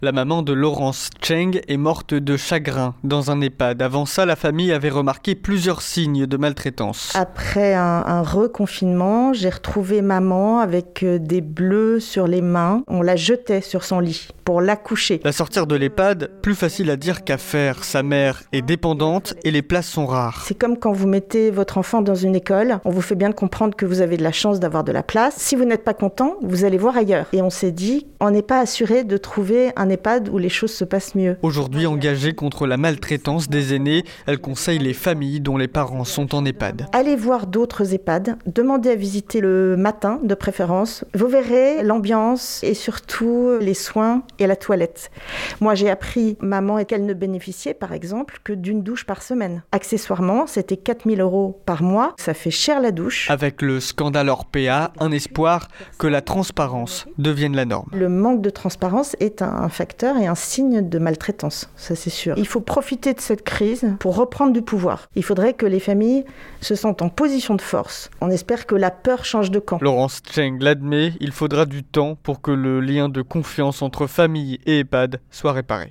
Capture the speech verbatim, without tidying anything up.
La maman de Laurence Cheng est morte de chagrin dans un EHPAD. Avant ça, la famille avait remarqué plusieurs signes de maltraitance. Après un, un reconfinement, j'ai retrouvé maman avec des bleus sur les mains. On la jetait sur son lit pour l'accoucher. La sortir de l'EHPAD, plus facile à dire qu'à faire. Sa mère est dépendante et les places sont rares. C'est comme quand vous mettez votre enfant dans une école. On vous fait bien comprendre que vous avez de la chance d'avoir de la place. Si vous n'êtes pas content, vous allez voir ailleurs. Et on s'est dit, on n'est pas assuré de trouver un EHPAD où les choses se passent mieux. Aujourd'hui engagée contre la maltraitance des aînés, elle conseille les familles dont les parents sont en EHPAD. Allez voir d'autres EHPAD, demandez à visiter le matin de préférence. Vous verrez l'ambiance et surtout les soins et la toilette. Moi j'ai appris, maman, et qu'elle ne bénéficiait par exemple que d'une douche par semaine. Accessoirement, c'était quatre mille euros par mois, ça fait cher la douche. Avec le scandale Orpea, un espoir que la transparence devienne la norme. Le manque de transparence est un facteur et un signe de maltraitance, ça c'est sûr. Il faut profiter de cette crise pour reprendre du pouvoir. Il faudrait que les familles se sentent en position de force. On espère que la peur change de camp. Laurence Cheng l'admet, il faudra du temps pour que le lien de confiance entre famille et EHPAD soit réparé.